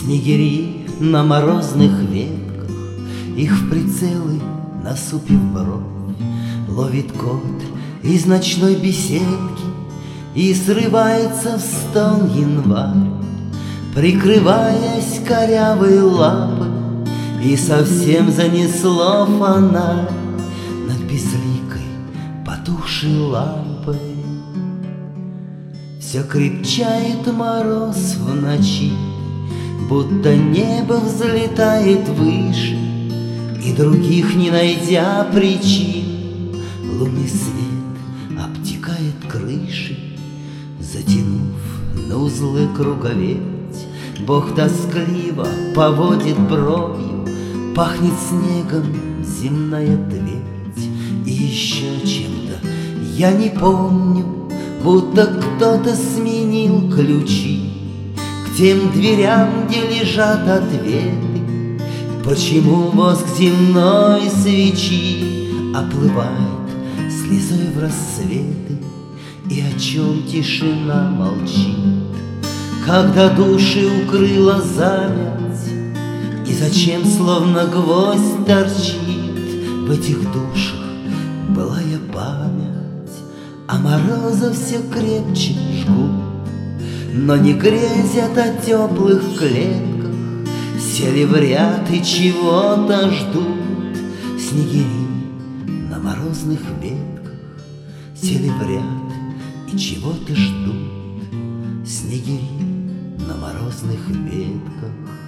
Снегири на морозных ветках, их в прицелы насупив бровь, ловит кот из ночной беседки и срывается в стон январь, прикрываясь корявой лапой, и совсем занесло фонарь над безликой потухшей лампой. Все крепчает мороз в ночи, будто небо взлетает выше, и других не найдя причин, лунный свет обтекает крыши. Затянув на узлы круговерть, Бог тоскливо поводит бровью, пахнет снегом земная твердь и еще чем-то, я не помню, будто кто-то сменил ключи к тем дверям, где лежат ответы. Почему воск земной свечи оплывает слезой в рассветы, и о чем тишина молчит, когда души укрыла замять, и зачем словно гвоздь торчит в этих душах былая память, а морозы все крепче жгут, но не грезят о теплых клетках, сели в ряд и чего-то ждут. Снегири на морозных ветках сели в ряд и чего-то ждут. Снегири на морозных ветках.